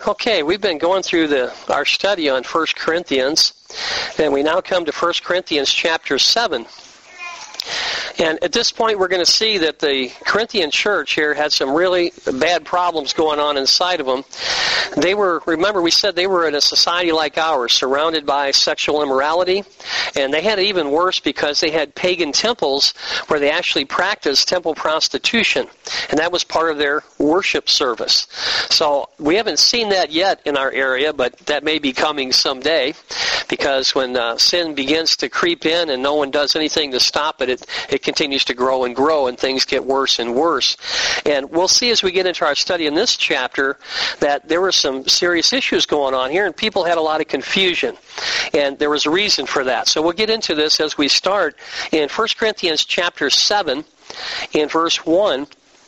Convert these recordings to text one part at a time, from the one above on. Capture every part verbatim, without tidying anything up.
Okay, we've been going through the our study on First Corinthians, and we now come to First Corinthians chapter seven. And at this point, we're going to see that the Corinthian church here had some really bad problems going on inside of them. They were, remember we said they were in a society like ours, surrounded by sexual immorality, and they had it even worse because they had pagan temples where they actually practiced temple prostitution, and that was part of their worship service. So we haven't seen that yet in our area, but that may be coming someday, because when uh, sin begins to creep in and no one does anything to stop it, it, it continues to grow and grow, and things get worse and worse. And we'll see as we get into our study in this chapter that there were some serious issues going on here, and people had a lot of confusion. And there was a reason for that. So we'll get into this as we start in First Corinthians chapter seven, in verse one.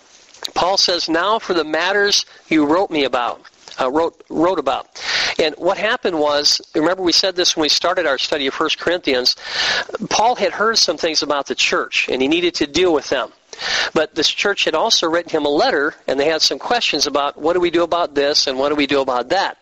Paul says, "Now for the matters you wrote me about." Uh, wrote wrote about. And what happened was, remember we said this when we started our study of First Corinthians, Paul had heard some things about the church, and he needed to deal with them. But this church had also written him a letter, and they had some questions about what do we do about this and what do we do about that.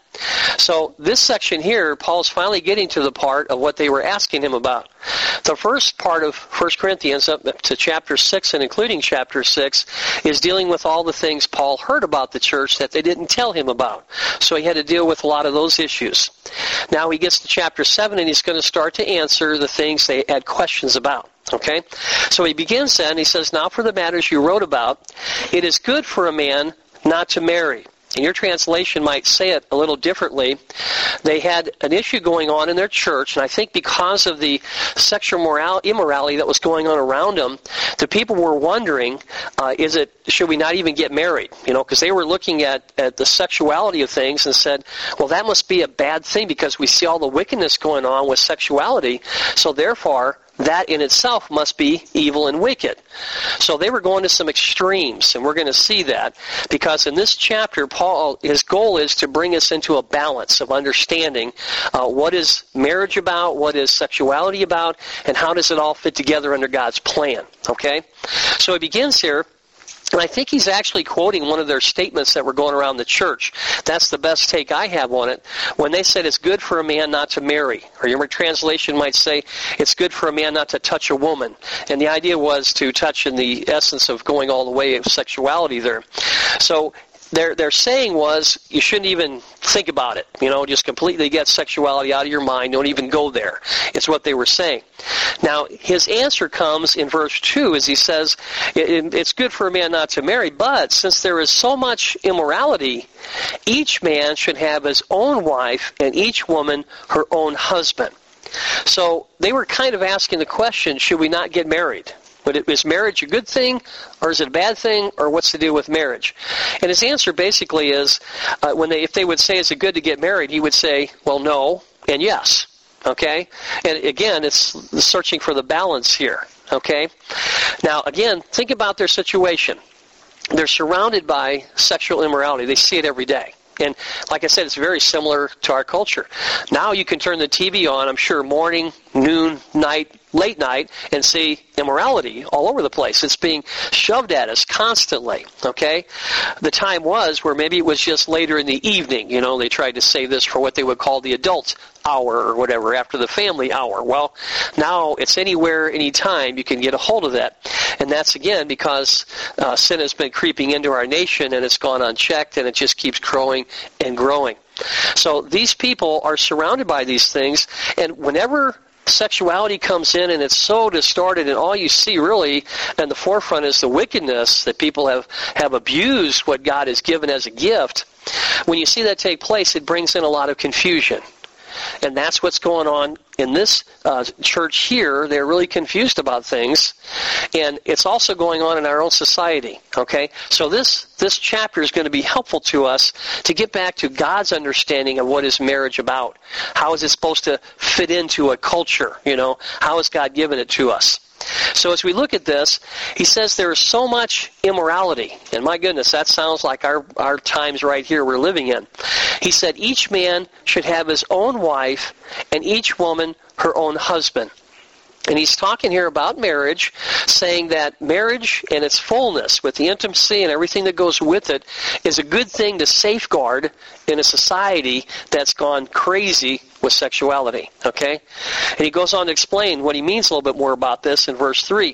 So this section here, Paul's finally getting to the part of what they were asking him about. The first part of First Corinthians up to chapter six and including chapter six is dealing with all the things Paul heard about the church that they didn't tell him about. So he had to deal with a lot of those issues. Now he gets to chapter seven and he's going to start to answer the things they had questions about. Okay? So he begins then, he says, "Now for the matters you wrote about, it is good for a man not to marry." And your translation might say it a little differently. They had an issue going on in their church, and I think because of the sexual moral, immorality that was going on around them, the people were wondering, uh, is it, should we not even get married? You know, because they were looking at, at the sexuality of things and said, well, that must be a bad thing because we see all the wickedness going on with sexuality, so therefore, that in itself must be evil and wicked. So they were going to some extremes, and we're going to see that because in this chapter, Paul, his goal is to bring us into a balance of understanding uh, what is marriage about, what is sexuality about, and how does it all fit together under God's plan. Okay? So he begins here. And I think he's actually quoting one of their statements that were going around the church. That's the best take I have on it. When they said it's good for a man not to marry. Or your translation might say it's good for a man not to touch a woman. And the idea was to touch in the essence of going all the way of sexuality there. So Their their saying was, you shouldn't even think about it. You know, just completely get sexuality out of your mind. Don't even go there. It's what they were saying. Now, his answer comes in verse two as he says, it, it's good for a man not to marry, but since there is so much immorality, each man should have his own wife and each woman her own husband. So they were kind of asking the question, should we not get married? But is marriage a good thing, or is it a bad thing, or what's the deal with marriage? And his answer basically is, uh, when they, if they would say, is it good to get married, he would say, well, no, and yes. Okay? And again, it's searching for the balance here. Okay? Now, again, think about their situation. They're surrounded by sexual immorality. They see it every day. And like I said, it's very similar to our culture. Now you can turn the T V on, I'm sure, morning, noon, night, late night, and see immorality all over the place. It's being shoved at us constantly, okay? The time was where maybe it was just later in the evening. You know, they tried to save this for what they would call the adult hour or whatever, after the family hour. Well, now it's anywhere, anytime you can get a hold of that. And that's, again, because uh, sin has been creeping into our nation and it's gone unchecked and it just keeps growing and growing. So these people are surrounded by these things, and whenever sexuality comes in and it's so distorted and all you see really in the forefront is the wickedness that people have, have abused what God has given as a gift, when you see that take place, it brings in a lot of confusion. And that's what's going on in this uh, church here. They're really confused about things. And it's also going on in our own society. Okay? So this, this chapter is going to be helpful to us to get back to God's understanding of what is marriage about. How is it supposed to fit into a culture? You know, how has God given it to us? So as we look at this, he says there is so much immorality. And my goodness, that sounds like our, our times right here we're living in. He said each man should have his own wife and each woman her own husband. And he's talking here about marriage, saying that marriage and its fullness, with the intimacy and everything that goes with it, is a good thing to safeguard in a society that's gone crazy with sexuality. Okay? And he goes on to explain what he means a little bit more about this in verse three.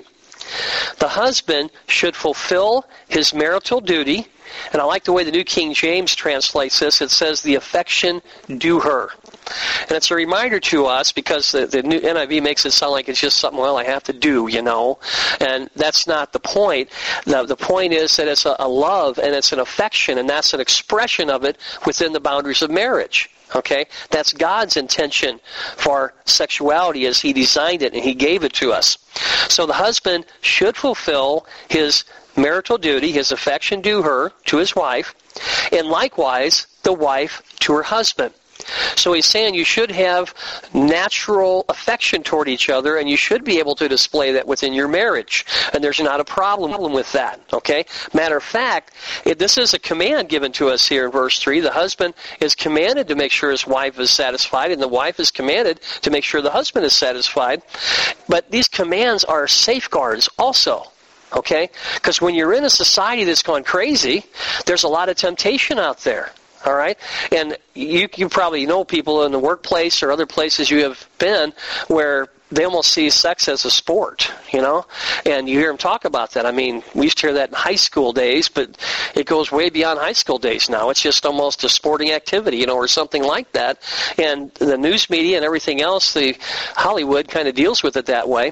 The husband should fulfill his marital duty, and I like the way the New King James translates this. It says, the affection due her. And it's a reminder to us, because the, the new N I V makes it sound like it's just something, well, I have to do, you know. And that's not the point. The, the point is that it's a, a love and it's an affection, and that's an expression of it within the boundaries of marriage. Okay? That's God's intention for sexuality as He designed it and He gave it to us. So the husband should fulfill his marital duty, his affection due her, to his wife, and likewise the wife to her husband. So he's saying you should have natural affection toward each other, and you should be able to display that within your marriage. And there's not a problem with that, okay? Matter of fact, it, this is a command given to us here in verse three. The husband is commanded to make sure his wife is satisfied, and the wife is commanded to make sure the husband is satisfied. But these commands are safeguards also. Okay? Because when you're in a society that's gone crazy, there's a lot of temptation out there. All right? And you you probably know people in the workplace or other places you have been where they almost see sex as a sport, you know? And you hear them talk about that. I mean, we used to hear that in high school days, but it goes way beyond high school days now. It's just almost a sporting activity, you know, or something like that. And the news media and everything else, the Hollywood kind of deals with it that way.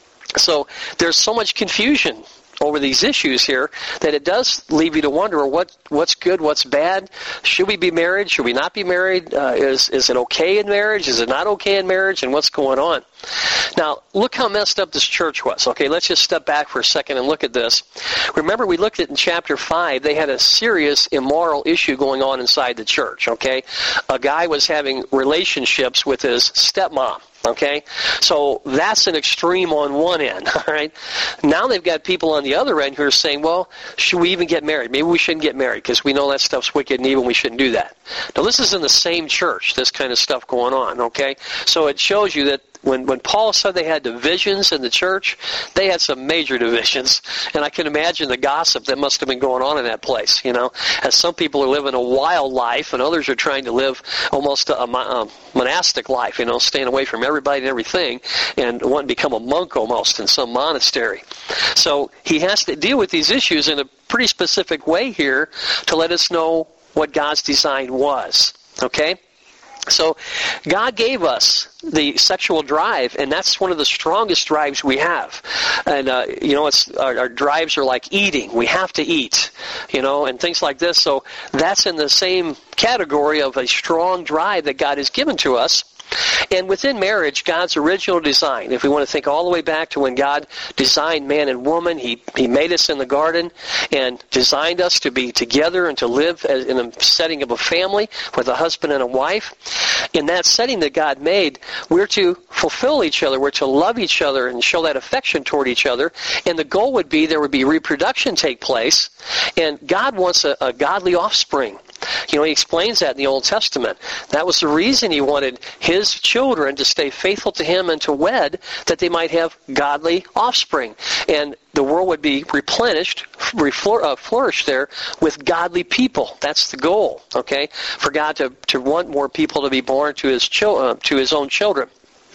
So there's so much confusion over these issues here that it does leave you to wonder what what's good, what's bad. Should we be married? Should we not be married? Uh, is is it okay in marriage? Is it not okay in marriage? And what's going on? Now, look how messed up this church was. Okay, let's just step back for a second and look at this. Remember, we looked at in chapter five, they had a serious immoral issue going on inside the church, okay? A guy was having relationships with his stepmom. Okay, so that's an extreme on one end, all right? Now they've got people on the other end who are saying, well, should we even get married? Maybe we shouldn't get married because we know that stuff's wicked and evil and we shouldn't do that. Now this is in the same church, this kind of stuff going on, okay? So it shows you that When when Paul said they had divisions in the church, they had some major divisions. And I can imagine the gossip that must have been going on in that place, you know. As some people are living a wild life and others are trying to live almost a, a monastic life, you know, staying away from everybody and everything and want to become a monk almost in some monastery. So he has to deal with these issues in a pretty specific way here to let us know what God's design was, okay? So God gave us the sexual drive, and that's one of the strongest drives we have. And, uh, you know, it's our, our drives are like eating. We have to eat, you know, and things like this. So that's in the same category of a strong drive that God has given to us. And within marriage, God's original design, if we want to think all the way back to when God designed man and woman, He, he made us in the garden and designed us to be together and to live as in a setting of a family with a husband and a wife. In that setting that God made, we're to fulfill each other. We're to love each other and show that affection toward each other. And the goal would be there would be reproduction take place. And God wants a, a godly offspring. You know, He explains that in the Old Testament. That was the reason He wanted His children to stay faithful to Him and to wed, that they might have godly offspring. And the world would be replenished, flourish there with godly people. That's the goal, okay? For God to, to want more people to be born to His, chil- uh, to His own children.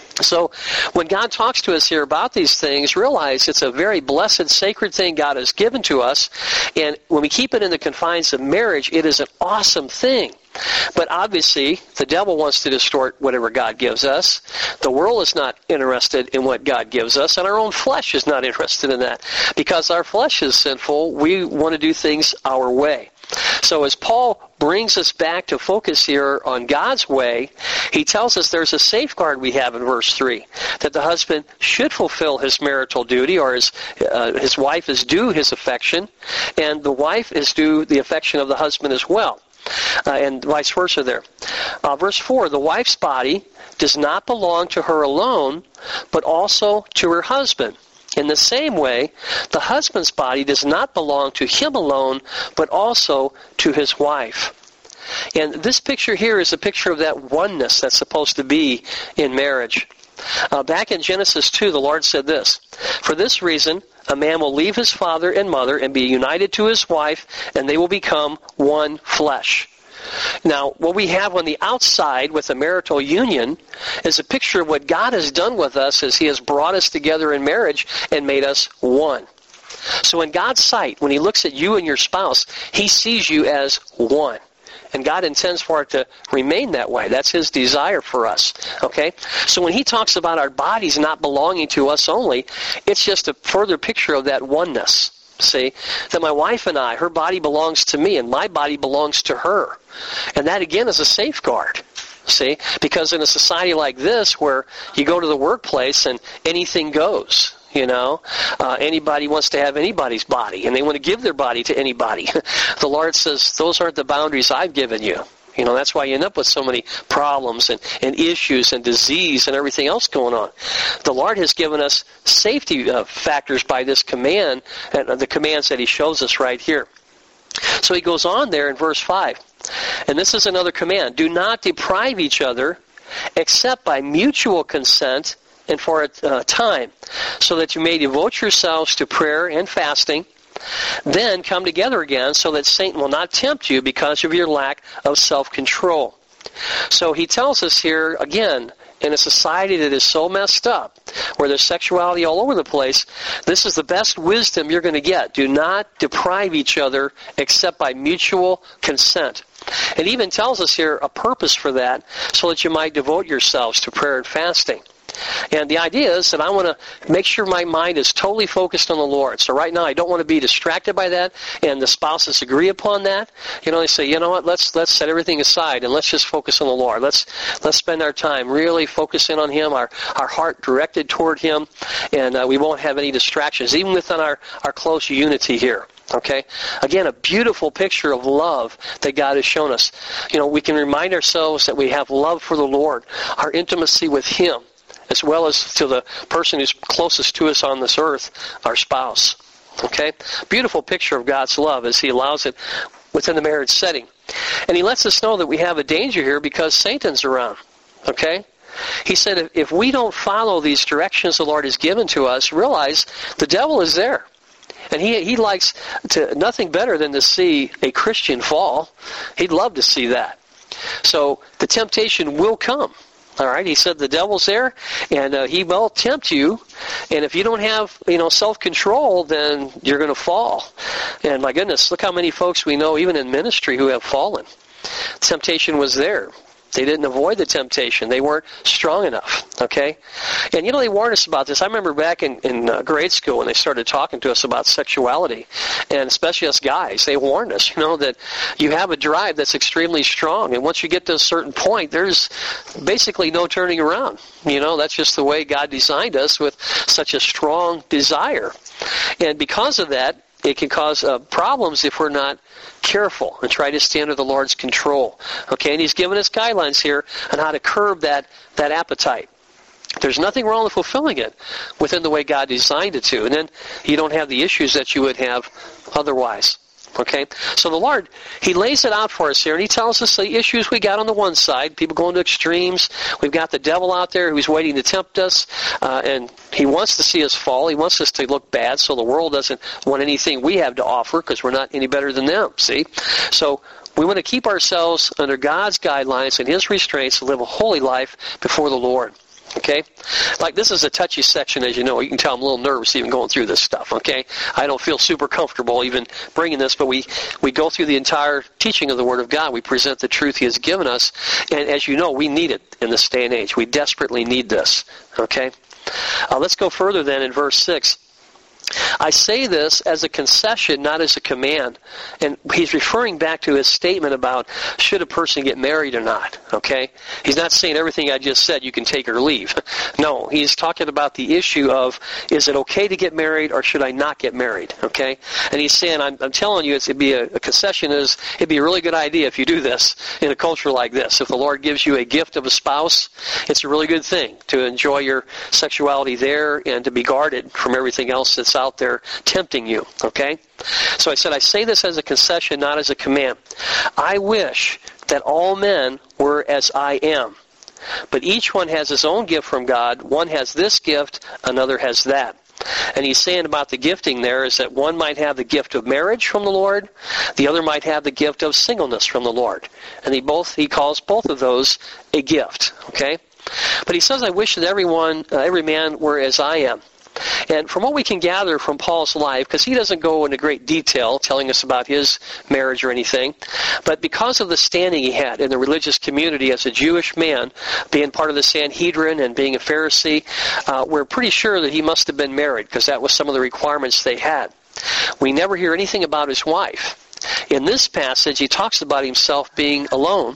So when God talks to us here about these things, realize it's a very blessed, sacred thing God has given to us. And when we keep it in the confines of marriage, it is an awesome thing. But obviously, the devil wants to distort whatever God gives us. The world is not interested in what God gives us, and our own flesh is not interested in that. Because our flesh is sinful, we want to do things our way. So as Paul brings us back to focus here on God's way, he tells us there's a safeguard we have in verse three, that the husband should fulfill his marital duty, or his, uh, his wife is due his affection, and the wife is due the affection of the husband as well. Uh, and vice versa there. Uh, verse four, the wife's body does not belong to her alone, but also to her husband. In the same way, the husband's body does not belong to him alone, but also to his wife. And this picture here is a picture of that oneness that's supposed to be in marriage. Uh, back in Genesis two, the Lord said this, "For this reason, a man will leave his father and mother and be united to his wife, and they will become one flesh." Now, what we have on the outside with a marital union is a picture of what God has done with us as He has brought us together in marriage and made us one. So in God's sight, when He looks at you and your spouse, He sees you as one. And God intends for it to remain that way. That's His desire for us. Okay? So when He talks about our bodies not belonging to us only, it's just a further picture of that oneness. See? That my wife and I, her body belongs to me, and my body belongs to her. And that, again, is a safeguard. See? Because in a society like this, where you go to the workplace and anything goes, you know, uh, anybody wants to have anybody's body, and they want to give their body to anybody. The Lord says, those aren't the boundaries I've given you. You know, that's why you end up with so many problems and, and issues and disease and everything else going on. The Lord has given us safety uh, factors by this command, and uh, the commands that He shows us right here. So He goes on there in verse five, and this is another command. "Do not deprive each other except by mutual consent and for a uh, time, so that you may devote yourselves to prayer and fasting. Then come together again, so that Satan will not tempt you because of your lack of self-control." So He tells us here, again, in a society that is so messed up, where there's sexuality all over the place, this is the best wisdom you're going to get. Do not deprive each other except by mutual consent. It even tells us here a purpose for that, so that you might devote yourselves to prayer and fasting. And the idea is that I want to make sure my mind is totally focused on the Lord. So right now I don't want to be distracted by that, and the spouses agree upon that. You know, they say, you know what, let's let's set everything aside and let's just focus on the Lord. Let's let's spend our time really focusing on Him, our, our heart directed toward Him, and uh, we won't have any distractions, even within our, our close unity here. Okay? Again, a beautiful picture of love that God has shown us. You know, we can remind ourselves that we have love for the Lord, our intimacy with Him, as well as to the person who's closest to us on this earth, our spouse. Okay? Beautiful picture of God's love as He allows it within the marriage setting. And He lets us know that we have a danger here because Satan's around. Okay? He said if we don't follow these directions the Lord has given to us, realize the devil is there. And he he likes to nothing better than to see a Christian fall. He'd love to see that. So the temptation will come. All right, He said the devil's there, and uh, he will tempt you. And if you don't have, you know, self-control, then you're going to fall. And my goodness, look how many folks we know, even in ministry, who have fallen. Temptation was there. They didn't avoid the temptation. They weren't strong enough, okay? And, you know, they warned us about this. I remember back in, in uh, grade school when they started talking to us about sexuality, and especially us guys, they warned us, you know, that you have a drive that's extremely strong, and once you get to a certain point, there's basically no turning around. You know, that's just the way God designed us, with such a strong desire. And because of that, it can cause uh, problems if we're not careful and try to stay under the Lord's control. Okay, and He's given us guidelines here on how to curb that, that appetite. There's nothing wrong with fulfilling it within the way God designed it to. And then you don't have the issues that you would have otherwise. Okay? So the Lord, He lays it out for us here, and He tells us the issues we got on the one side, people going to extremes. We've got the devil out there who's waiting to tempt us, uh, and he wants to see us fall. He wants us to look bad, so the world doesn't want anything we have to offer because we're not any better than them, see? So we want to keep ourselves under God's guidelines and His restraints to live a holy life before the Lord. Okay? Like, this is a touchy section, as you know. You can tell I'm a little nervous even going through this stuff, okay? I don't feel super comfortable even bringing this, but we, we go through the entire teaching of the Word of God. We present the truth He has given us, and as you know, we need it in this day and age. We desperately need this, okay? Uh, let's go further then in verse six. I say this as a concession, not as a command. And he's referring back to his statement about should a person get married or not, okay? He's not saying everything I just said you can take or leave. No, he's talking about the issue of, is it okay to get married or should I not get married, okay? And he's saying, I'm, I'm telling you, it's, it'd be a, a concession is, it'd be a really good idea if you do this in a culture like this. If the Lord gives you a gift of a spouse, it's a really good thing to enjoy your sexuality there and to be guarded from everything else that's out there tempting you, okay? So I said, I say this as a concession, not as a command. I wish that all men were as I am. but each one has his own gift from God. One has this gift, another has that. And he's saying about the gifting there is that one might have the gift of marriage from the Lord, the other might have the gift of singleness from the Lord. And he both he calls both of those a gift. Okay? But he says, I wish that everyone, uh, every man were as I am. And from what we can gather from Paul's life, because he doesn't go into great detail telling us about his marriage or anything, but because of the standing he had in the religious community as a Jewish man, being part of the Sanhedrin and being a Pharisee, uh, we're pretty sure that he must have been married, because that was some of the requirements they had. We never hear anything about his wife. In this passage, he talks about himself being alone.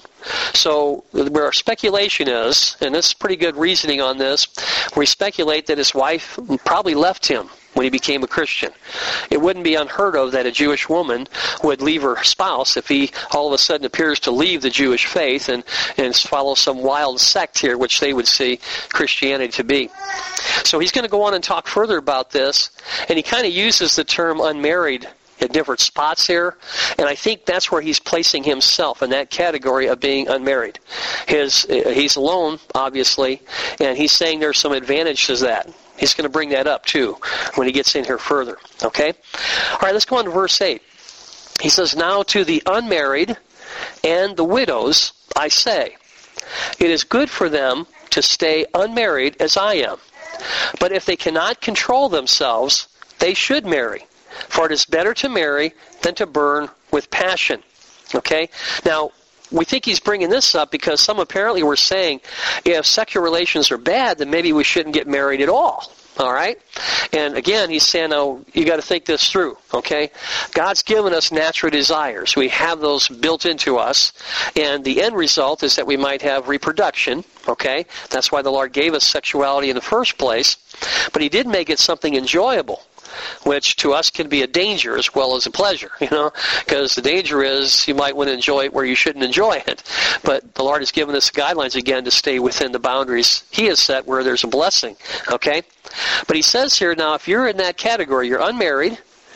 So where our speculation is, and this is pretty good reasoning on this, we speculate that his wife probably left him when he became a Christian. It wouldn't be unheard of that a Jewish woman would leave her spouse if he all of a sudden appears to leave the Jewish faith and, and follow some wild sect here, which they would see Christianity to be. So he's going to go on and talk further about this, and he kind of uses the term unmarried at different spots here, and I think that's where he's placing himself in that category of being unmarried. His he's alone, obviously, and he's saying there's some advantage to that. He's going to bring that up too when he gets in here further. Okay? All right, let's go on to verse eight. He says, now to the unmarried and the widows I say, it is good for them to stay unmarried as I am. But if they cannot control themselves, they should marry. For it is better to marry than to burn with passion. Okay? Now, we think he's bringing this up because some apparently were saying if sexual relations are bad, then maybe we shouldn't get married at all. All right? And again, he's saying, no, you got to think this through. Okay? God's given us natural desires. We have those built into us. And the end result is that we might have reproduction. Okay? That's why the Lord gave us sexuality in the first place. But he did make it something enjoyable, which to us can be a danger as well as a pleasure, you know, because the danger is you might want to enjoy it where you shouldn't enjoy it. But the Lord has given us guidelines again to stay within the boundaries he has set where there's a blessing, okay? But he says here, now if you're in that category, you're unmarried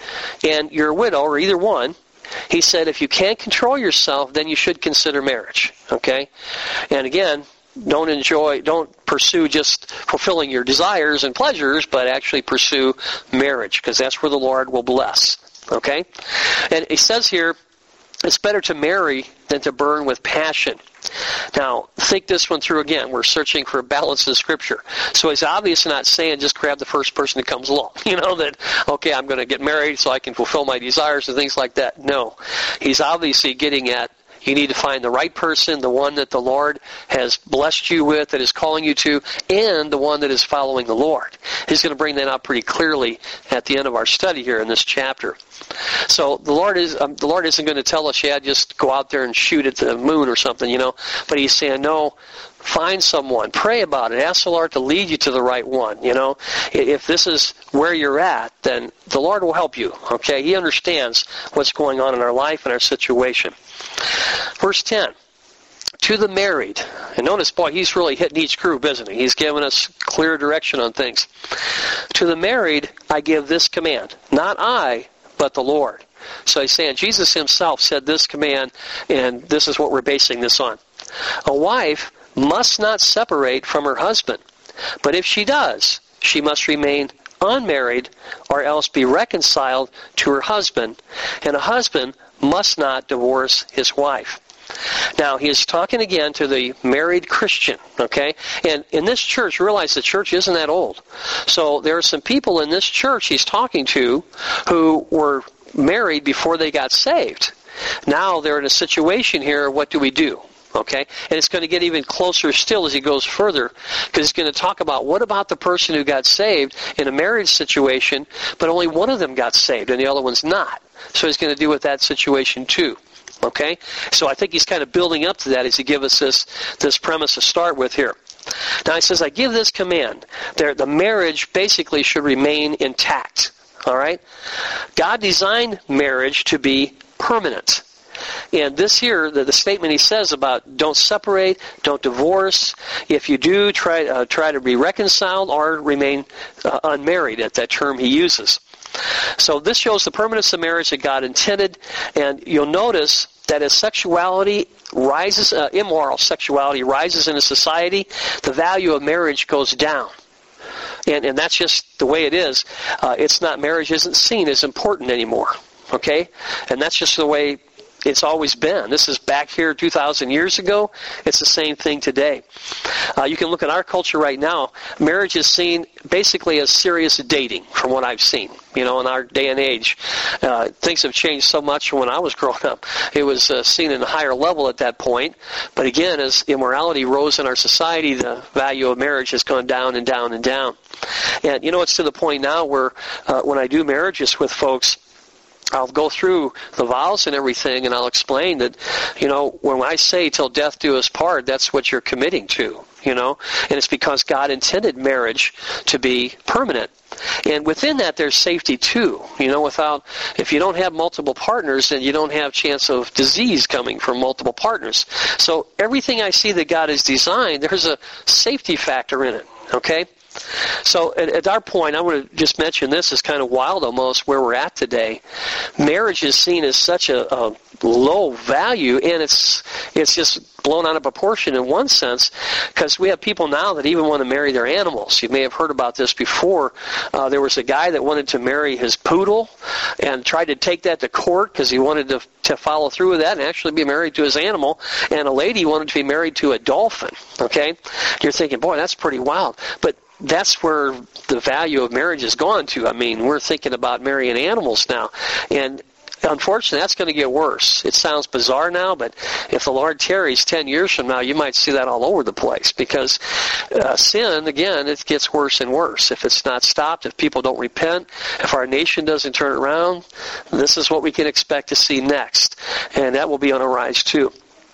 and you're a widow or either one, he said if you can't control yourself, then you should consider marriage, okay? And again, don't enjoy, don't pursue just fulfilling your desires and pleasures, but actually pursue marriage, because that's where the Lord will bless. Okay? And he says here, it's better to marry than to burn with passion. Now, think this one through again. We're searching for a balance in Scripture. So he's obviously not saying just grab the first person that comes along. You know, that, okay, I'm going to get married so I can fulfill my desires and things like that. No. He's obviously getting at you need to find the right person, the one that the Lord has blessed you with, that is calling you to, and the one that is following the Lord. He's going to bring that out pretty clearly at the end of our study here in this chapter. So the Lord is um, the Lord isn't going to tell us, yeah, just go out there and shoot at the moon or something, you know. But he's saying, no, find someone, pray about it, ask the Lord to lead you to the right one, you know. If this is where you're at, then the Lord will help you, okay? He understands what's going on in our life and our situation. Verse ten, to the married. And notice, boy, he's really hitting each group, isn't he? He's giving us clear direction on things. To the married, I give this command, not I, but the Lord. So he's saying Jesus himself said this command, and this is what we're basing this on. A wife must not separate from her husband, but if she does, she must remain unmarried or else be reconciled to her husband, and a husband must not divorce his wife. Now, he is talking again to the married Christian, okay? And in this church, realize the church isn't that old. So there are some people in this church he's talking to who were married before they got saved. Now they're in a situation here, what do we do? Okay? And it's going to get even closer still as he goes further, because he's going to talk about what about the person who got saved in a marriage situation, but only one of them got saved and the other one's not. So he's going to deal with that situation too. Okay? So I think he's kind of building up to that as he gives us this, this premise to start with here. Now he says, I give this command. There, the marriage basically should remain intact. All right? God designed marriage to be permanent. And this here, the, the statement he says about don't separate, don't divorce. If you do, try, uh, try to be reconciled or remain uh, unmarried at that term he uses. So this shows the permanence of marriage that God intended. And you'll notice that as sexuality rises, uh, immoral sexuality rises in a society, the value of marriage goes down. And, and that's just the way it is. Uh, it's not, marriage isn't seen as important anymore. Okay? And that's just the way it's always been. This is back here two thousand years ago. It's the same thing today. Uh, you can look at our culture right now. Marriage is seen basically as serious dating, from what I've seen. You know, in our day and age, uh, things have changed so much from when I was growing up. It was uh, seen at a higher level at that point. But again, as immorality rose in our society, the value of marriage has gone down and down and down. And, you know, it's to the point now where uh, when I do marriages with folks, I'll go through the vows and everything, and I'll explain that, you know, when I say till death do us part, that's what you're committing to, you know. And it's because God intended marriage to be permanent. And within that, there's safety too. You know, without, if you don't have multiple partners, then you don't have chance of disease coming from multiple partners. So everything I see that God has designed, there's a safety factor in it, okay? So at, at our point, I want to just mention this is kind of wild almost where we're at today. Marriage is seen as such a, a low value, and it's it's just blown out of proportion in one sense, because we have people now that even want to marry their animals. You may have heard about this before. Uh, there was a guy that wanted to marry his poodle and tried to take that to court because he wanted to, to follow through with that and actually be married to his animal. And a lady wanted to be married to a dolphin. Okay? You're thinking, boy, that's pretty wild. But that's where the value of marriage has gone to. I mean, we're thinking about marrying animals now. And unfortunately, that's going to get worse. It sounds bizarre now, but if the Lord tarries ten years from now, you might see that all over the place, because uh, sin, again, it gets worse and worse. If it's not stopped, if people don't repent, if our nation doesn't turn around, this is what we can expect to see next. And that will be on a rise too.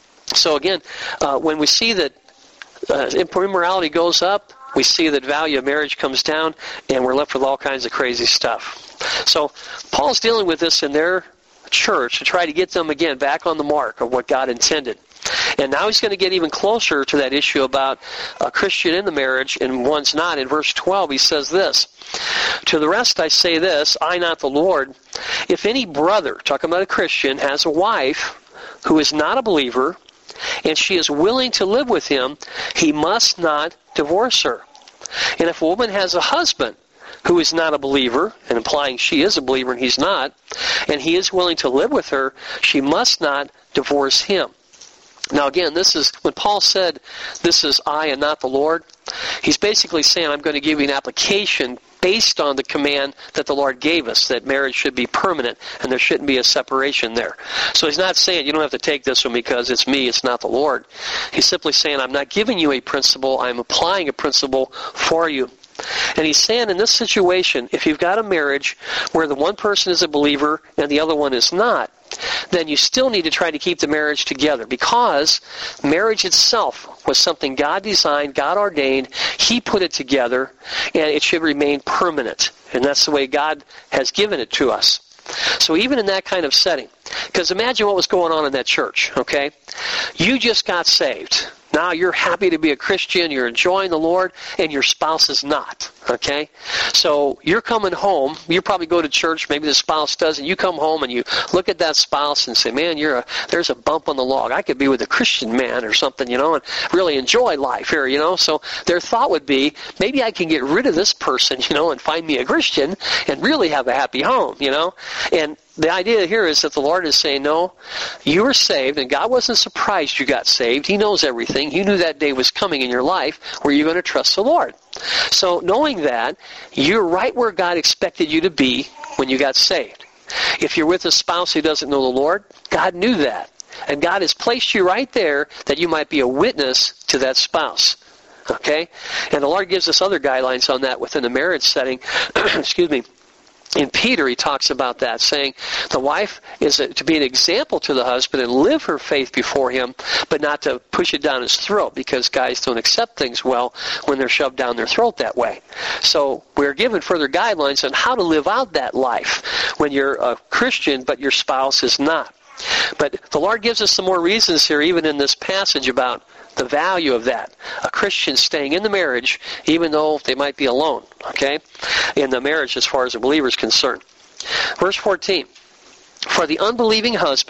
So again, uh, when we see that uh, immorality goes up, we see that value of marriage comes down, and we're left with all kinds of crazy stuff. So Paul's dealing with this in their church to try to get them, again, back on the mark of what God intended. And now he's going to get even closer to that issue about a Christian in the marriage and one's not. In verse twelve, he says this, "To the rest I say this, I not the Lord, if any brother," talking about a Christian, "has a wife who is not a believer, and she is willing to live with him, he must not divorce her. And if a woman has a husband who is not a believer," and implying she is a believer and he's not, "and he is willing to live with her, she must not divorce him." Now again, this is, when Paul said, "This is I and not the Lord," he's basically saying, I'm going to give you an application based on the command that the Lord gave us, that marriage should be permanent and there shouldn't be a separation there. So he's not saying you don't have to take this one because it's me, it's not the Lord. He's simply saying, I'm not giving you a principle, I'm applying a principle for you. And he's saying in this situation, if you've got a marriage where the one person is a believer and the other one is not, then you still need to try to keep the marriage together, because marriage itself was something God designed, God ordained, He put it together, and it should remain permanent. And that's the way God has given it to us. So even in that kind of setting, because imagine what was going on in that church, okay? You just got saved. Now you're happy to be a Christian, you're enjoying the Lord, and your spouse is not, okay? So you're coming home, you probably go to church, maybe the spouse does, and you come home and you look at that spouse and say, man, you're a, there's a bump on the log. I could be with a Christian man or something, you know, and really enjoy life here, you know? So their thought would be, maybe I can get rid of this person, you know, and find me a Christian and really have a happy home, you know? And the idea here is that the Lord is saying, no, you were saved, and God wasn't surprised you got saved. He knows everything. He knew that day was coming in your life where you're going to trust the Lord. So knowing that, you're right where God expected you to be when you got saved. If you're with a spouse who doesn't know the Lord, God knew that. And God has placed you right there that you might be a witness to that spouse. Okay? And the Lord gives us other guidelines on that within the marriage setting. Excuse me. In Peter, he talks about that, saying the wife is to be an example to the husband and live her faith before him, but not to push it down his throat, because guys don't accept things well when they're shoved down their throat that way. So we're given further guidelines on how to live out that life when you're a Christian but your spouse is not. But the Lord gives us some more reasons here, even in this passage, about the value of that. A Christian staying in the marriage, even though they might be alone, okay, in the marriage as far as a believer is concerned. Verse fourteen, "For the unbelieving husband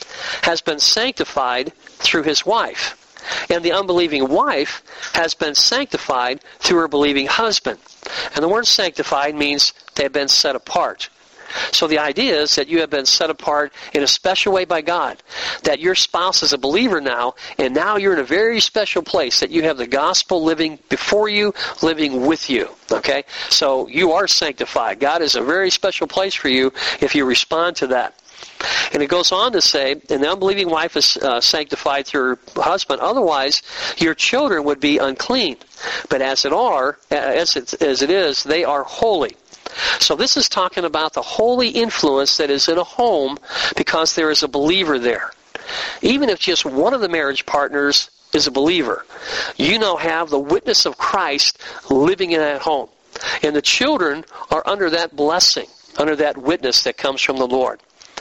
has been sanctified through his wife, and the unbelieving wife has been sanctified through her believing husband. And the word sanctified means they have been set apart. So the idea is that you have been set apart in a special way by God, that your spouse is a believer now, and now you're in a very special place, that you have the gospel living before you, living with you. Okay? So you are sanctified. God is a very special place for you if you respond to that. And it goes on to say, and the unbelieving wife is uh, sanctified through her husband. Otherwise, your children would be unclean. But as it are, as it, as it is, they are holy. So this is talking about the holy influence that is in a home because there is a believer there. Even if just one of the marriage partners is a believer, you now have the witness of Christ living in that home. And the children are under that blessing, under that witness that comes from the Lord.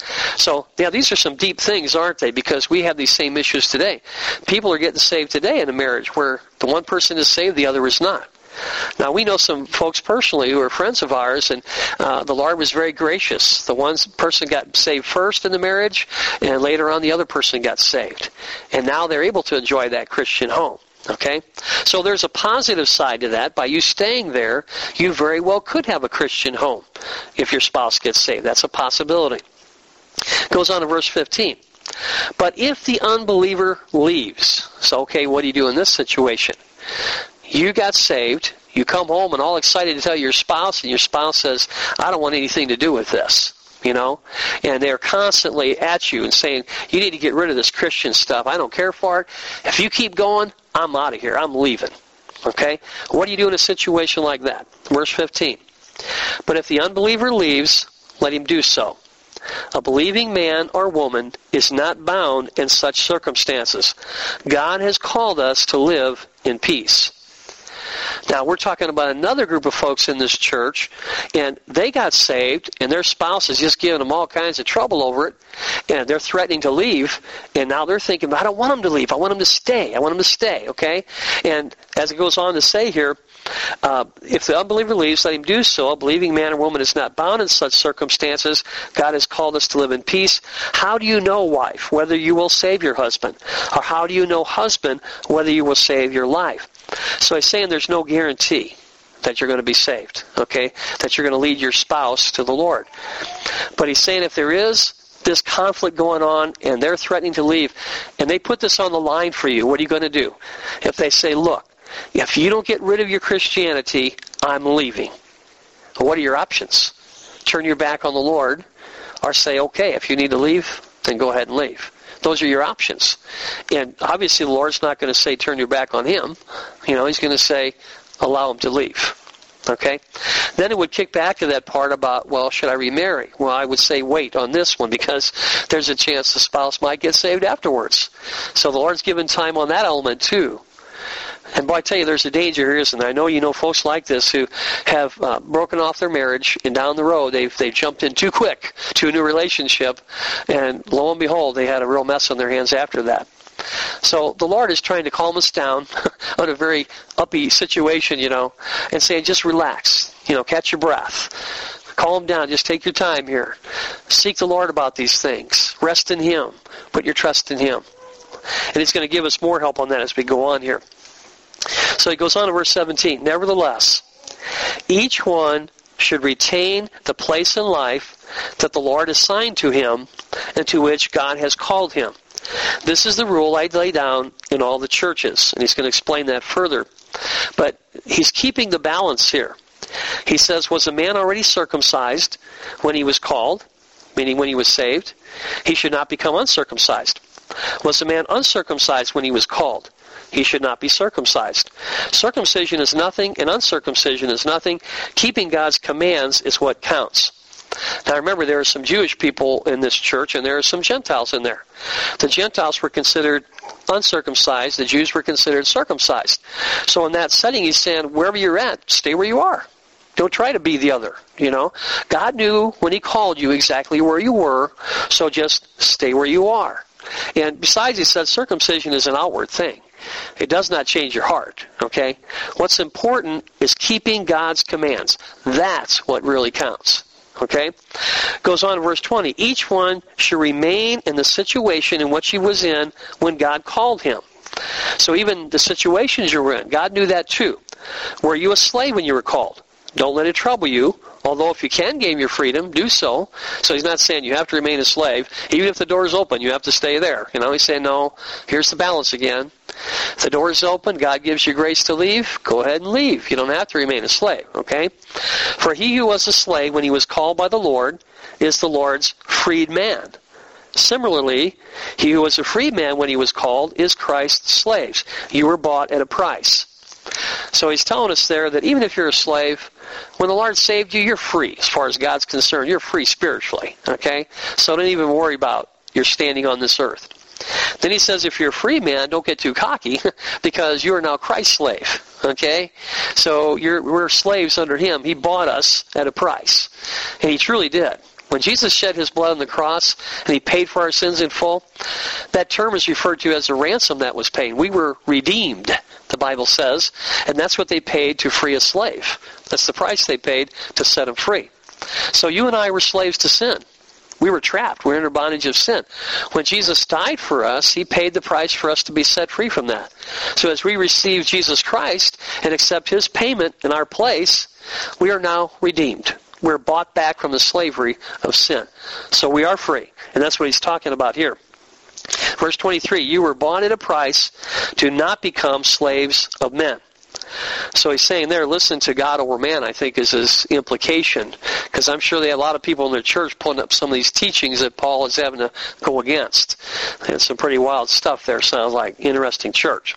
So, yeah, these are some deep things, aren't they? Because we have these same issues today. People are getting saved today in a marriage where the one person is saved, the other is not. Now, we know some folks personally who are friends of ours, and uh, the Lord was very gracious. The one person got saved first in the marriage, and later on the other person got saved. And now they're able to enjoy that Christian home. Okay? So there's a positive side to that. By you staying there, you very well could have a Christian home if your spouse gets saved. That's a possibility. Goes on to verse fifteen. But if the unbeliever leaves, so okay, what do you do in this situation? You got saved, you come home and all excited to tell your spouse, and your spouse says, I don't want anything to do with this, you know? And they're constantly at you and saying, you need to get rid of this Christian stuff. I don't care for it. If you keep going, I'm out of here. I'm leaving. Okay? What do you do in a situation like that? Verse fifteen. But if the unbeliever leaves, let him do so. A believing man or woman is not bound in such circumstances. God has called us to live in peace. Now, we're talking about another group of folks in this church, and they got saved, and their spouse is just giving them all kinds of trouble over it, and they're threatening to leave, and now they're thinking, I don't want them to leave. I want them to stay. I want them to stay, okay? And as it goes on to say here, uh, if the unbeliever leaves, let him do so. A believing man or woman is not bound in such circumstances. God has called us to live in peace. How do you know, wife, whether you will save your husband? Or how do you know, husband, whether you will save your life? So he's saying there's no guarantee that you're going to be saved, okay? That you're going to lead your spouse to the Lord. But he's saying if there is this conflict going on and they're threatening to leave, and they put this on the line for you, what are you going to do? If they say, look, if you don't get rid of your Christianity, I'm leaving. Well, what are your options? Turn your back on the Lord, or say, okay, if you need to leave, then go ahead and leave. Those are your options. And obviously the Lord's not going to say turn your back on him. You know, he's going to say allow him to leave. Okay? Then it would kick back to that part about, well, should I remarry? Well, I would say wait on this one because there's a chance the spouse might get saved afterwards. So the Lord's given time on that element too. And boy, I tell you, there's a danger here, isn't there? I know you know folks like this who have uh, broken off their marriage, and down the road they've they've jumped in too quick to a new relationship, and lo and behold, they had a real mess on their hands after that. So the Lord is trying to calm us down on a very uppy situation, you know, and saying, just relax, you know, catch your breath. Calm down, just take your time here. Seek the Lord about these things. Rest in him. Put your trust in him. And he's going to give us more help on that as we go on here. So he goes on to verse seventeen. Nevertheless, each one should retain the place in life that the Lord assigned to him and to which God has called him. This is the rule I lay down in all the churches. And he's going to explain that further. But he's keeping the balance here. He says, was a man already circumcised when he was called, meaning when he was saved? He should not become uncircumcised. Was a man uncircumcised when he was called? He should not be circumcised. Circumcision is nothing, and uncircumcision is nothing. Keeping God's commands is what counts. Now remember, there are some Jewish people in this church, and there are some Gentiles in there. The Gentiles were considered uncircumcised. The Jews were considered circumcised. So in that setting, he's saying, wherever you're at, stay where you are. Don't try to be the other, you know. God knew when he called you exactly where you were, so just stay where you are. And besides, he said circumcision is an outward thing. It does not change your heart, okay? What's important is keeping God's commands. That's what really counts, Okay? Goes on in verse twenty. Each one should remain in the situation in which he was in when God called him. So even the situations you were in, God knew that too. Were you a slave when you were called? Don't let it trouble you. Although if you can gain your freedom, do so. So he's not saying you have to remain a slave. Even if the door is open, you have to stay there. You know, he's saying, no, here's the balance again. If the door is open, God gives you grace to leave, go ahead and leave. You don't have to remain a slave, okay? For he who was a slave when he was called by the Lord is the Lord's freed man. Similarly, he who was a free man when he was called is Christ's slaves. You were bought at a price. So he's telling us there that even if you're a slave, when the Lord saved you, you're free as far as God's concerned. You're free spiritually, okay? So don't even worry about your standing on this earth. Then he says if you're a free man, don't get too cocky because you are now Christ's slave, okay? So you're, we're slaves under him. He bought us at a price, and he truly did. When Jesus shed his blood on the cross and he paid for our sins in full, that term is referred to as a ransom that was paid. We were redeemed, the Bible says, and that's what they paid to free a slave. That's the price they paid to set him free. So you and I were slaves to sin. We were trapped. We were under bondage of sin. When Jesus died for us, he paid the price for us to be set free from that. So as we receive Jesus Christ and accept his payment in our place, we are now redeemed. We're bought back from the slavery of sin. So we are free. And that's what he's talking about here. Verse twenty-three, you were bought at a price. Do not become slaves of men. So he's saying there, listen to God over man, I think is his implication. Because I'm sure they have a lot of people in their church pulling up some of these teachings that Paul is having to go against. And some pretty wild stuff there, sounds like. Interesting church.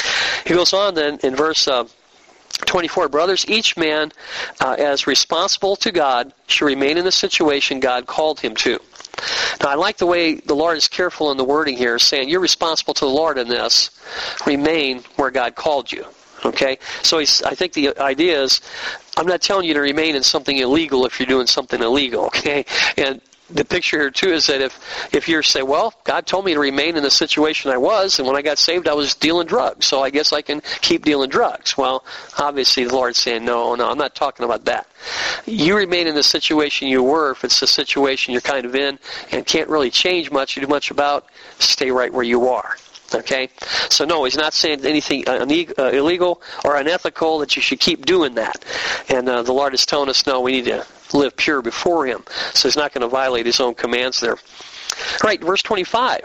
He goes on then in verse Uh, twenty-four, brothers, each man uh, as responsible to God should remain in the situation God called him to. Now, I like the way the Lord is careful in the wording here, saying you're responsible to the Lord in this. Remain where God called you. Okay? So he's, I think the idea is, I'm not telling you to remain in something illegal if you're doing something illegal. Okay? And the picture here, too, is that if, if you say, well, God told me to remain in the situation I was, and when I got saved, I was dealing drugs, so I guess I can keep dealing drugs. Well, obviously, the Lord's saying, no, no, I'm not talking about that. You remain in the situation you were. If it's a situation you're kind of in and can't really change much, do much about, stay right where you are. Okay? So no, he's not saying anything uh, illegal or unethical, that you should keep doing that. And uh, the Lord is telling us, no, we need to live pure before him. So he's not going to violate his own commands there. All right, verse twenty-five.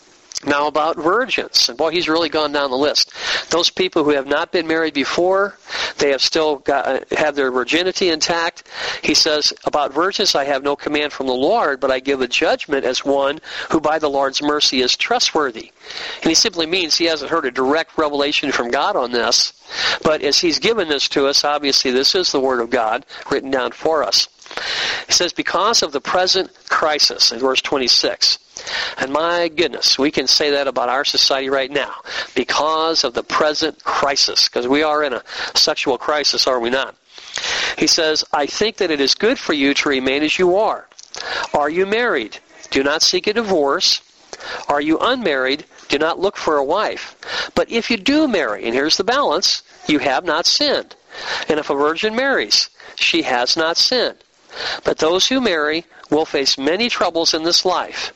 Now about virgins. And boy, he's really gone down the list. Those people who have not been married before, they have still got, uh, have their virginity intact. He says, about virgins I have no command from the Lord, but I give a judgment as one who by the Lord's mercy is trustworthy. And he simply means he hasn't heard a direct revelation from God on this. But as he's given this to us, obviously this is the Word of God written down for us. He says, because of the present crisis, in verse twenty-six. And my goodness, we can say that about our society right now. Because of the present crisis. Because we are in a sexual crisis, are we not? He says, I think that it is good for you to remain as you are. Are you married? Do not seek a divorce. Are you unmarried? Do not look for a wife. But if you do marry, and here's the balance, you have not sinned. And if a virgin marries, she has not sinned. But those who marry will face many troubles in this life.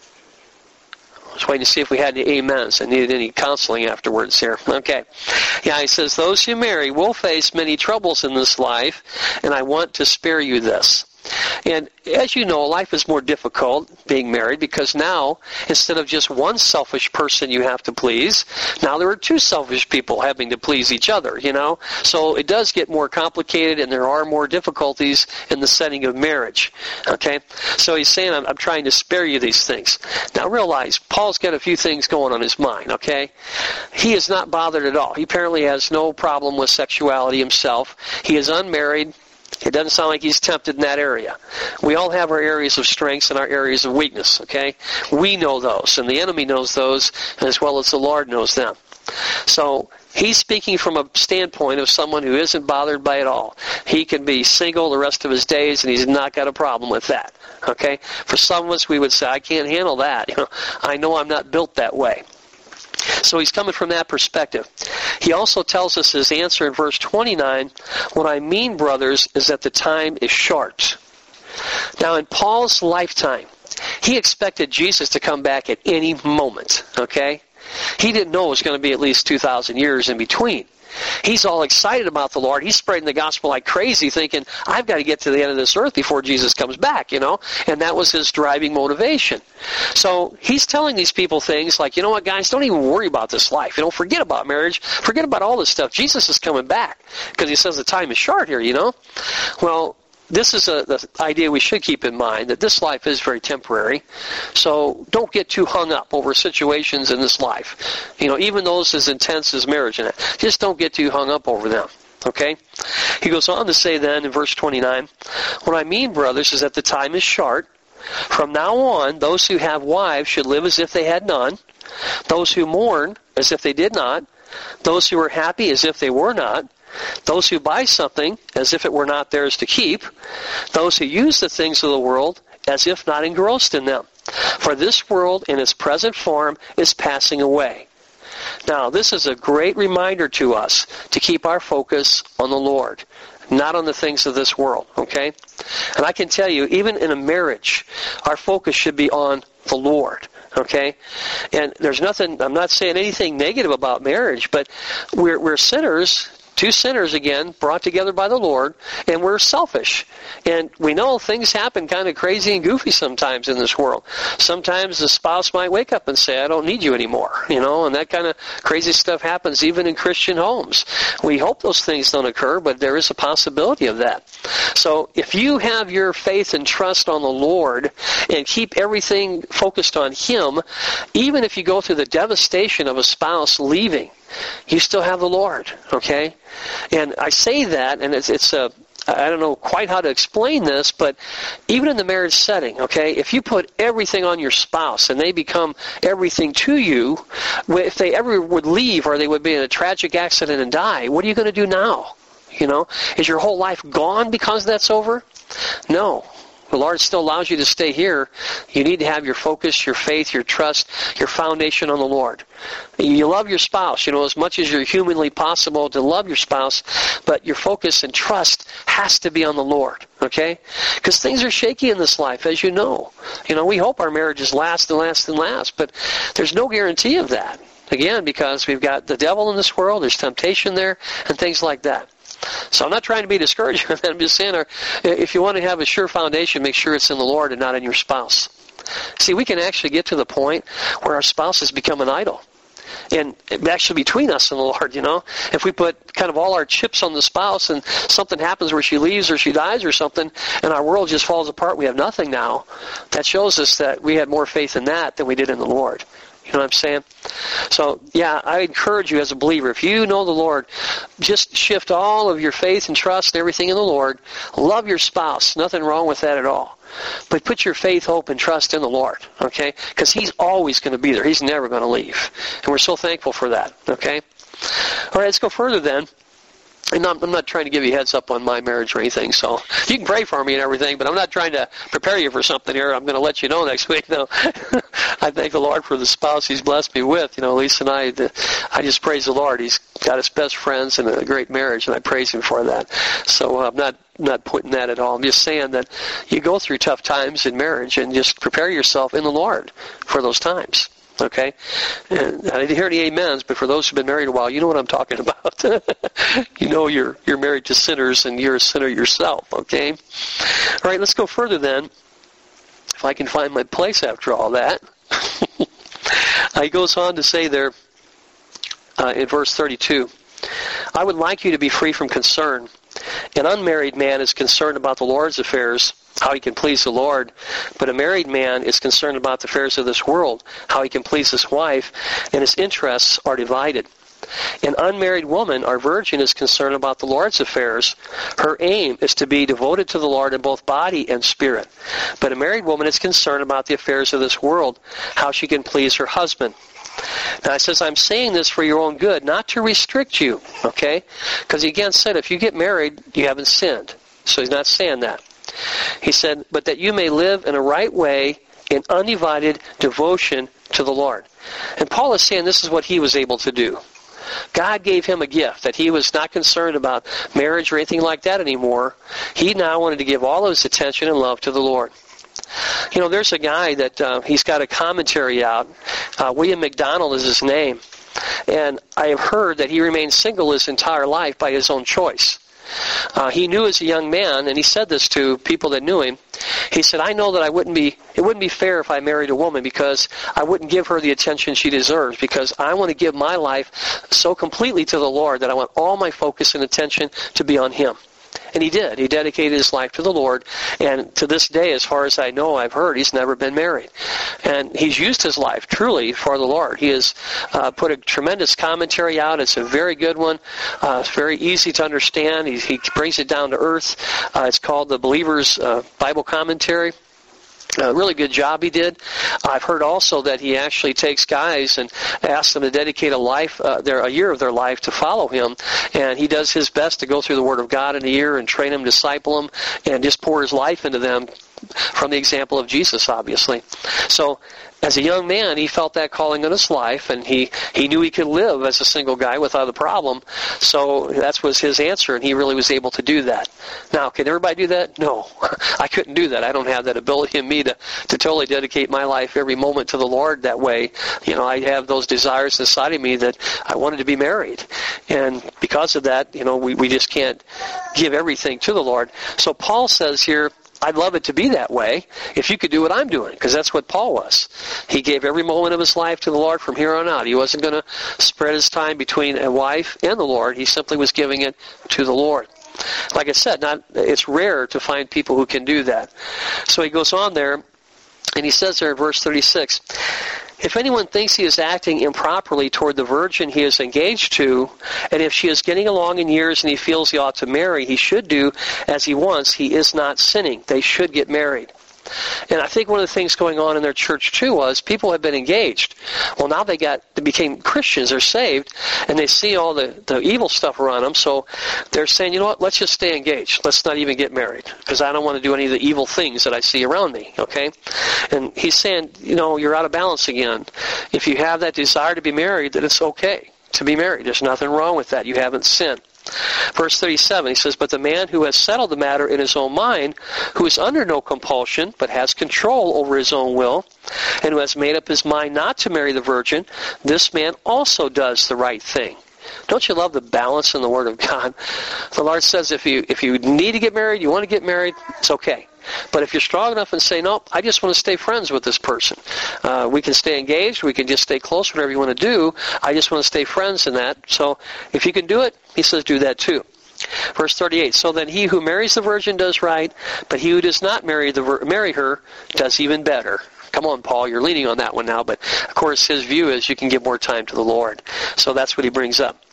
I was waiting to see if we had any amens and needed any counseling afterwards here. Okay. Yeah, he says, those who marry will face many troubles in this life, and I want to spare you this. And as you know, life is more difficult being married because now, instead of just one selfish person you have to please, now there are two selfish people having to please each other, you know. So it does get more complicated and there are more difficulties in the setting of marriage, okay. So he's saying, I'm, I'm trying to spare you these things. Now realize, Paul's got a few things going on his mind, okay. He is not bothered at all. He apparently has no problem with sexuality himself. He is unmarried. It doesn't sound like he's tempted in that area. We all have our areas of strengths and our areas of weakness, okay? We know those, and the enemy knows those as well as the Lord knows them. So he's speaking from a standpoint of someone who isn't bothered by it all. He can be single the rest of his days, and he's not got a problem with that, okay? For some of us, we would say, I can't handle that. You know, I know I'm not built that way. So he's coming from that perspective. He also tells us his answer in verse twenty-nine, what I mean, brothers, is that the time is short. Now, in Paul's lifetime, he expected Jesus to come back at any moment, okay? He didn't know it was going to be at least two thousand years in between. He's all excited about the Lord. He's spreading the gospel like crazy, thinking, I've got to get to the end of this earth before Jesus comes back, you know? And that was his driving motivation. So he's telling these people things like, you know what, guys, don't even worry about this life. You know, forget about marriage. Forget about all this stuff. Jesus is coming back. Because he says the time is short here, you know? Well, this is a, the idea we should keep in mind, that this life is very temporary. So don't get too hung up over situations in this life. You know, even those as intense as marriage and that. Just don't get too hung up over them. Okay? He goes on to say then in verse twenty-nine, what I mean, brothers, is that the time is short. From now on, those who have wives should live as if they had none. Those who mourn as if they did not. Those who are happy as if they were not. Those who buy something as if it were not theirs to keep. Those who use the things of the world as if not engrossed in them. For this world in its present form is passing away. Now, this is a great reminder to us to keep our focus on the Lord, not on the things of this world, okay? And I can tell you, even in a marriage, our focus should be on the Lord. Okay? And there's nothing, I'm not saying anything negative about marriage, but we're, we're sinners, two sinners again, brought together by the Lord, and we're selfish. And we know things happen kind of crazy and goofy sometimes in this world. Sometimes the spouse might wake up and say, I don't need you anymore, you know, and that kind of crazy stuff happens even in Christian homes. We hope those things don't occur, but there is a possibility of that. So if you have your faith and trust on the Lord and keep everything focused on Him, even if you go through the devastation of a spouse leaving, you still have the Lord, okay? And I say that, and it's, it's a, I don't know quite how to explain this, but even in the marriage setting, okay, if you put everything on your spouse and they become everything to you, if they ever would leave or they would be in a tragic accident and die, what are you going to do now? You know, is your whole life gone because that's over? No. The Lord still allows you to stay here. You need to have your focus, your faith, your trust, your foundation on the Lord. You love your spouse, you know, as much as you're humanly possible to love your spouse, but your focus and trust has to be on the Lord, okay? Because things are shaky in this life, as you know. You know, we hope our marriages last and last and last, but there's no guarantee of that. Again, because we've got the devil in this world, there's temptation there, and things like that. So I'm not trying to be discouraging. I'm just saying, if you want to have a sure foundation, make sure it's in the Lord and not in your spouse. See, we can actually get to the point where our spouse has become an idol. And actually between us and the Lord, you know. If we put kind of all our chips on the spouse and something happens where she leaves or she dies or something and our world just falls apart, we have nothing now. That shows us that we had more faith in that than we did in the Lord. You know what I'm saying? So, yeah, I encourage you as a believer, if you know the Lord, just shift all of your faith and trust and everything in the Lord. Love your spouse. Nothing wrong with that at all. But put your faith, hope, and trust in the Lord, okay? Because He's always going to be there. He's never going to leave. And we're so thankful for that, okay? All right, let's go further then. And I'm not trying to give you a heads up on my marriage or anything, so you can pray for me and everything, but I'm not trying to prepare you for something here. I'm going to let you know next week. No, I thank the Lord for the spouse He's blessed me with. You know, Lisa and I, I just praise the Lord. He's got His best friends and a great marriage, and I praise Him for that. So uh, I'm not not putting that at all. I'm just saying that you go through tough times in marriage, and just prepare yourself in the Lord for those times. Okay? And I didn't hear any amens, but for those who've been married a while, you know what I'm talking about. You know you're you're married to sinners, and you're a sinner yourself, okay? All right, let's go further then. If I can find my place after all that. He goes on to say there uh, in verse thirty-two, I would like you to be free from concern. An unmarried man is concerned about the Lord's affairs, how he can please the Lord, but a married man is concerned about the affairs of this world, how he can please his wife, and his interests are divided. An unmarried woman, our virgin, is concerned about the Lord's affairs. Her aim is to be devoted to the Lord in both body and spirit. But a married woman is concerned about the affairs of this world, how she can please her husband. Now, it says, I'm saying this for your own good, not to restrict you, okay? Because he again said, if you get married, you haven't sinned. So he's not saying that. He said, but that you may live in a right way in undivided devotion to the Lord. And Paul is saying this is what he was able to do. God gave him a gift that he was not concerned about marriage or anything like that anymore. He now wanted to give all of his attention and love to the Lord. You know, there's a guy that uh, he's got a commentary out. Uh, William MacDonald is his name. And I have heard that he remained single his entire life by his own choice. Uh, he knew as a young man, and he said this to people that knew him, he said, I know that I wouldn't be, it wouldn't be fair if I married a woman because I wouldn't give her the attention she deserves, because I want to give my life so completely to the Lord that I want all my focus and attention to be on him. And he did. He dedicated his life to the Lord. And to this day, as far as I know, I've heard, he's never been married. And he's used his life truly for the Lord. He has uh, put a tremendous commentary out. It's a very good one. Uh, it's very easy to understand. He, he brings it down to earth. Uh, it's called the Believer's uh, Bible Commentary. A really good job he did. I've heard also that he actually takes guys and asks them to dedicate a life, uh, their a year of their life to follow him, and he does his best to go through the Word of God in a year and train them, disciple them, and just pour his life into them from the example of Jesus, obviously. So, as a young man, he felt that calling on his life, and he, he knew he could live as a single guy without a problem. So that was his answer, and he really was able to do that. Now, can everybody do that? No. I couldn't do that. I don't have that ability in me to, to totally dedicate my life every moment to the Lord that way. You know, I have those desires inside of me that I wanted to be married. And because of that, you know, we, we just can't give everything to the Lord. So Paul says here, I'd love it to be that way if you could do what I'm doing, because that's what Paul was. He gave every moment of his life to the Lord from here on out. He wasn't going to spread his time between a wife and the Lord. He simply was giving it to the Lord. Like I said, not it's rare to find people who can do that. So he goes on there, and he says there in verse thirty-six, if anyone thinks he is acting improperly toward the virgin he is engaged to, and if she is getting along in years and he feels he ought to marry, he should do as he wants. He is not sinning. They should get married. And I think one of the things going on in their church too was people have been engaged. Well, now they got they became Christians, they're saved, and they see all the, the evil stuff around them, so they're saying, you know what, let's just stay engaged. Let's not even get married, because I don't want to do any of the evil things that I see around me, okay? And he's saying, you know, you're out of balance again. If you have that desire to be married, then it's okay to be married. There's nothing wrong with that. You haven't sinned. Verse thirty-seven, he says, but the man who has settled the matter in his own mind, who is under no compulsion, but has control over his own will, and who has made up his mind not to marry the virgin, this man also does the right thing. Don't you love the balance in the Word of God? The Lord says if you if you need to get married, you want to get married, it's okay. But if you're strong enough and say, no, I just want to stay friends with this person. Uh, we can stay engaged. We can just stay close, whatever you want to do. I just want to stay friends in that. So if you can do it, he says do that too. Verse thirty-eight, so then he who marries the virgin does right, but he who does not marry, the vir- marry her does even better. Come on, Paul, you're leaning on that one now. But, of course, his view is you can give more time to the Lord. So that's what he brings up.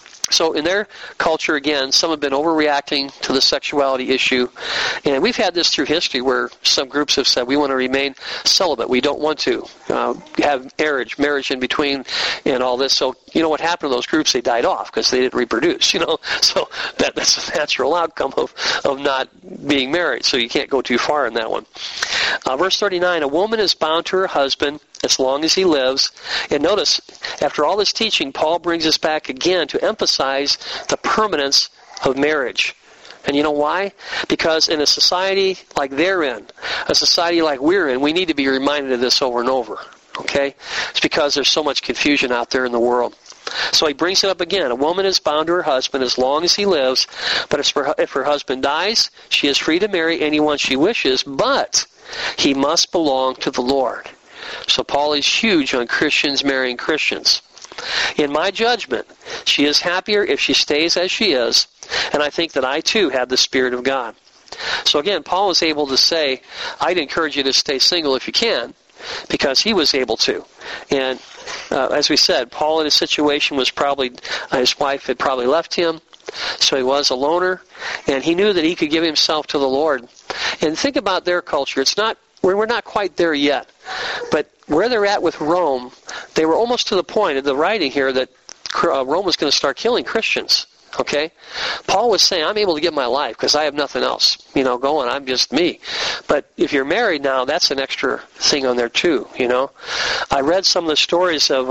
So in their culture, again, some have been overreacting to the sexuality issue. And we've had this through history where some groups have said we want to remain celibate. We don't want to uh, have marriage, marriage in between and all this. So, you know what happened to those groups? They died off because they didn't reproduce, you know. So that, that's a natural outcome of, of not being married. So you can't go too far in that one. Uh, verse thirty-nine, a woman is bound to her husband as long as he lives. And notice, after all this teaching, Paul brings us back again to emphasize the permanence of marriage. And you know why? Because in a society like they're in, a society like we're in, we need to be reminded of this over and over. Okay? It's because there's so much confusion out there in the world. So he brings it up again. A woman is bound to her husband as long as he lives, but if her, if her husband dies, she is free to marry anyone she wishes, but he must belong to the Lord. So Paul is huge on Christians marrying Christians. In my judgment, she is happier if she stays as she is, and I think that I too have the Spirit of God. So again, Paul was able to say, I'd encourage you to stay single if you can, because he was able to. And uh, as we said, Paul in his situation was probably, uh, his wife had probably left him, so he was a loner, and he knew that he could give himself to the Lord. And think about their culture. It's not We're not quite there yet. But where they're at with Rome, they were almost to the point of the writing here that Rome was going to start killing Christians. Okay? Paul was saying, I'm able to give my life because I have nothing else, you know, going. I'm just me. But if you're married now, that's an extra thing on there too, you know. I read some of the stories of um,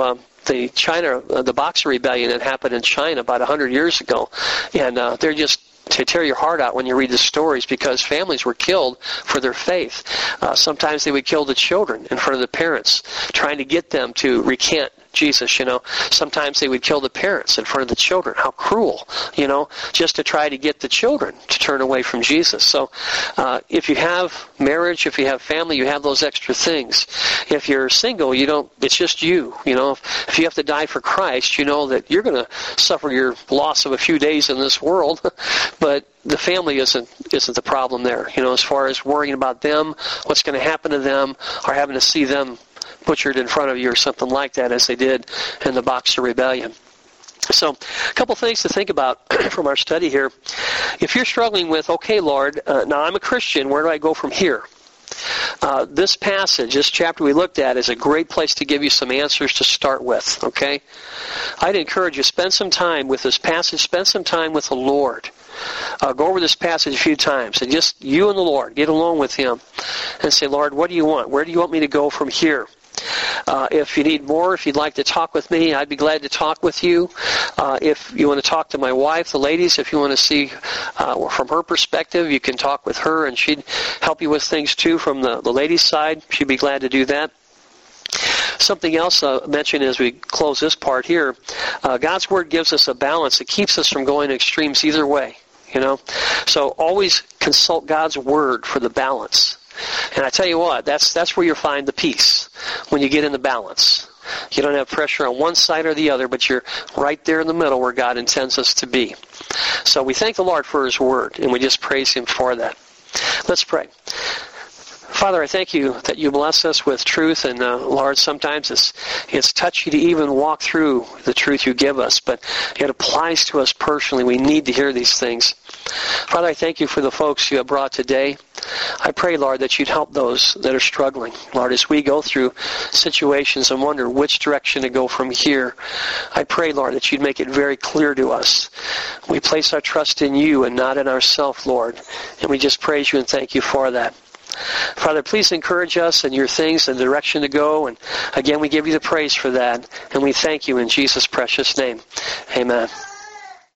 the China, uh, the Boxer Rebellion that happened in China about one hundred years ago. And uh, they're just to tear your heart out when you read the stories, because families were killed for their faith. Uh, sometimes they would kill the children in front of the parents, trying to get them to recant Jesus, you know. Sometimes they would kill the parents in front of the children. How cruel, you know, just to try to get the children to turn away from Jesus. So uh, if you have marriage, if you have family, you have those extra things. If you're single, you don't, it's just you, you know. If, if you have to die for Christ, you know that you're going to suffer your loss of a few days in this world, but the family isn't isn't the problem there, you know, as far as worrying about them, what's going to happen to them, or having to see them butchered in front of you or something like that, as they did in the Boxer Rebellion. So a couple things to think about from our study here. If you're struggling with, okay, Lord, uh, now I'm a Christian, where do I go from here? Uh, this passage, this chapter we looked at, is a great place to give you some answers to start with, okay? I'd encourage you, spend some time with this passage, spend some time with the Lord. Uh, go over this passage a few times, and just you and the Lord, get alone with Him, and say, Lord, what do you want? Where do you want me to go from here? Uh, if you need more, if you'd like to talk with me, I'd be glad to talk with you. Uh, if you want to talk to my wife, the ladies, if you want to see uh, from her perspective, you can talk with her, and she'd help you with things too from the, the ladies' side. She'd be glad to do that. Something else I'll mention as we close this part here, uh, God's Word gives us a balance. It keeps us from going to extremes either way, you know. So always consult God's Word for the balance. And I tell you what, that's that's where you'll find the peace, when you get in the balance. You don't have pressure on one side or the other, but you're right there in the middle where God intends us to be. So we thank the Lord for His Word, and we just praise Him for that. Let's pray. Father, I thank you that you bless us with truth, and uh, Lord, sometimes it's it's touchy to even walk through the truth you give us, but it applies to us personally. We need to hear these things. Father, I thank you for the folks you have brought today. I pray, Lord, that you'd help those that are struggling. Lord, as we go through situations and wonder which direction to go from here, I pray, Lord, that you'd make it very clear to us. We place our trust in you and not in ourselves, Lord, and we just praise you and thank you for that. Father, please encourage us in your things and the direction to go. And again, we give you the praise for that. And we thank you in Jesus' precious name. Amen.